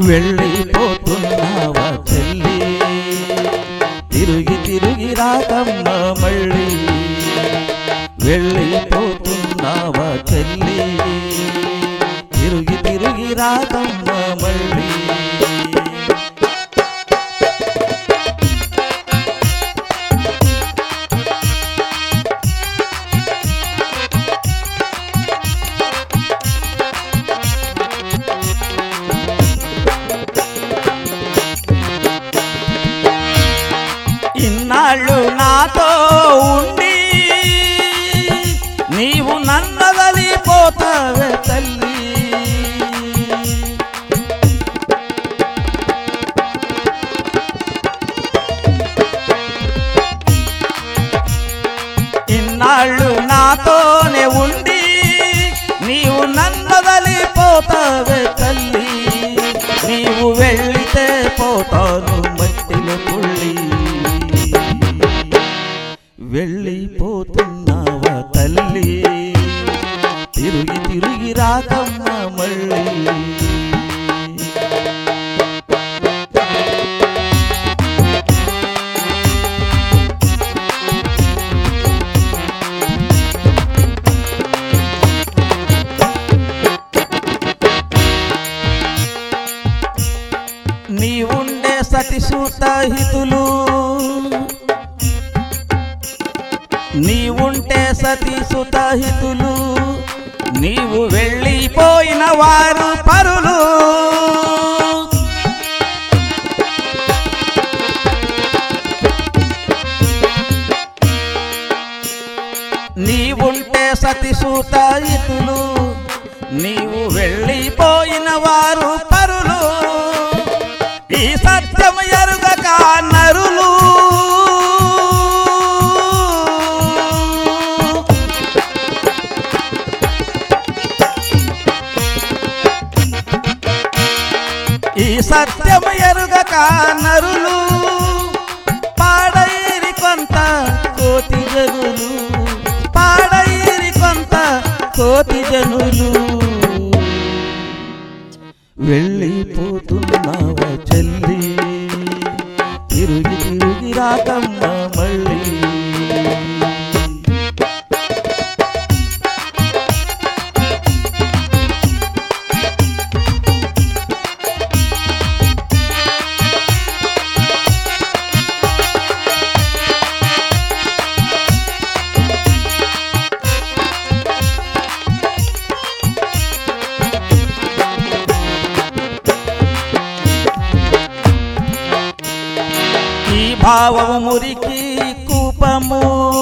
వెళ్ళిపోతున్నావా చెల్లి, తిరిగి తిరిగి రాకమ్మ మళ్ళీ. వెళ్ళిపోతున్నావా చెల్లి, తిరిగి తిరిగి రాకమ్మ మళ్ళీ. ఇన్నాళ్ళు నాతో ఉండి నీవు నన్ను వదిలిపోతావే తల్లి. ఇన్నాళ్ళు నాతోనే ఉండి నీవు నన్ను వదిలిపోతావే తల్లి. నీవు వెళ్ళితే పోతాను మట్టిలో పుల్లి. వెళ్ళిపోతున్నావా తల్లి, తిరిగి తిరిగి రాకమ్మ మళ్ళీ. నీవుండే సతిసుతహితులు, నీవుంటే సతీసుతహితులు, నీవు వెళ్ళిపోయిన వారు పరులు. నీవుంటే సతీసుతహితులు, నీవు వెళ్ళిపోయిన వారు పరులు. ఈ సత్యం ఎరుగక నరులు ఈ సత్యం ఎరుగక నరులు పాడైరి కొంత కోటి జనులు. పాడైరి కొంత కోటి జనులు. వెళ్ళిపోతున్నావా చెల్లి, తిరిగి తిరిగి రాకమ్మ మళ్ళీ. భావము మురికి కూపము,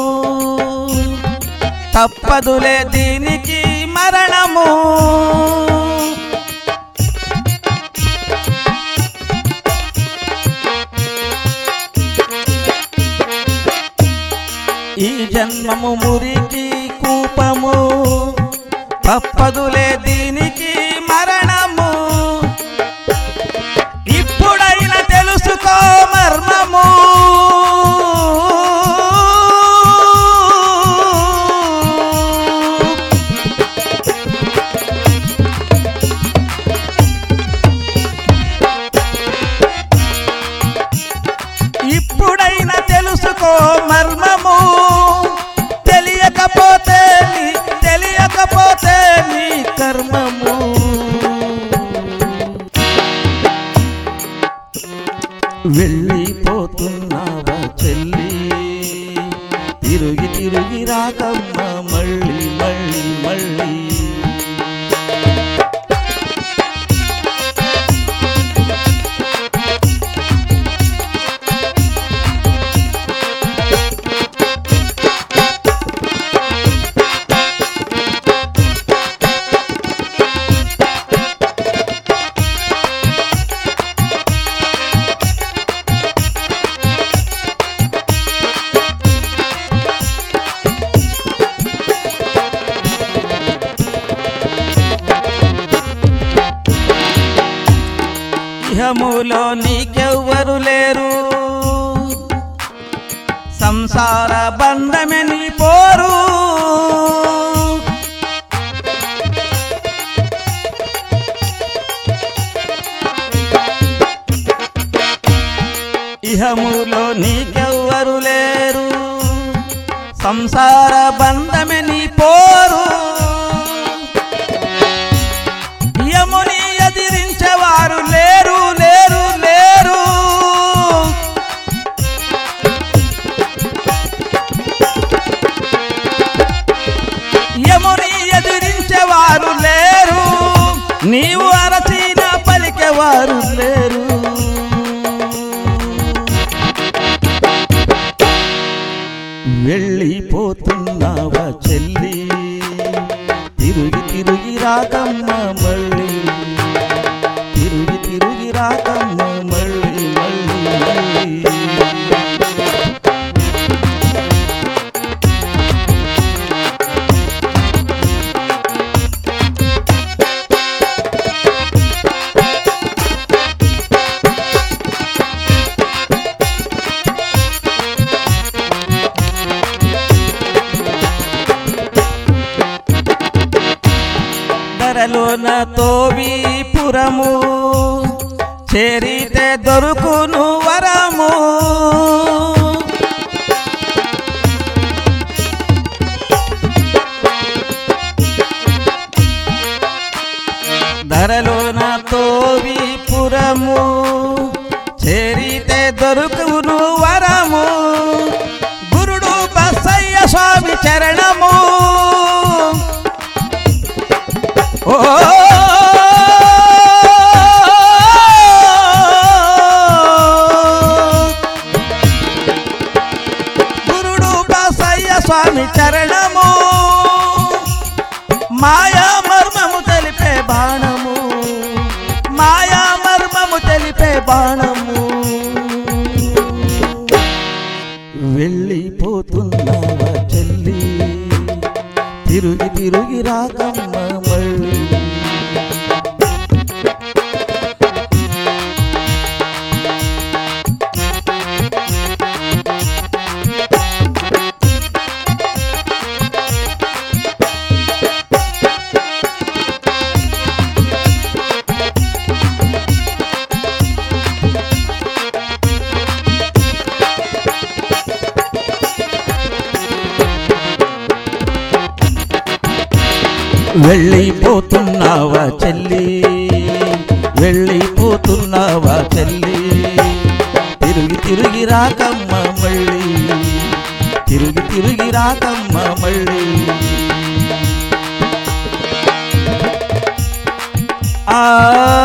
తప్పదులే దీనికి మరణము. ఈ జన్మము మురికి కూపము, తప్పదులే దీనికి మరణము. ఇప్పుడైనా తెలుసుకో మర్మము. ఇప్పుడైనా తెలుసుకో మర్మము. తెలియకపోతే నీ కర్మము. వెళ్ళిపోతున్నావా చెల్లి, తిరిగి తిరిగి రాకమ్మ మళ్ళీ మళ్ళీ మళ్ళీ. ఇహములో నీకెవ్వరు లేరు, సంసార బంధమే నీ పోరు. ఇహములో నీకెవ్వరు లేరు, సంసార బంధమే నీ పోరు. యముని ఎదిరించేవారు లేరు లేరు లేరు. యముని ఎదిరించేవారు లేరు, నీవు అరచిన పలికేవారు లేరు. వెళ్ళిపోతున్నావా చెల్లి, తిరిగి తిరిగి రాకమ్మ మళ్ళీ, తిరిగి తిరిగి రాకమ్మ మళ్ళీ మళ్ళీ మళ్ళీ. ధరలోన తోవీపురము చేరితే దొరుకును వరము. ధరలోన తోవీపురము చేరితే దొరుకును వరము. గురుడు బసయ్య స్వామి చరణము. ఓ గురుడు బసయ్య స్వామి చరణము, మాయా మర్మము తెలిపే బాణము, మాయా మర్మము తెలిపే బాణము. వెళ్ళిపోతున్నావా చెల్లి, తిరిగి తిరిగి రాకమ్మ మళ్ళీ. వెళ్ళిపోతున్నావా చెల్లి, వెళ్ళిపోతున్నావా చెల్లి, తిరిగి తిరిగి రాకమ్మ మళ్ళీ, తిరిగి తిరిగి రాకమ్మ మళ్ళీ. ఆ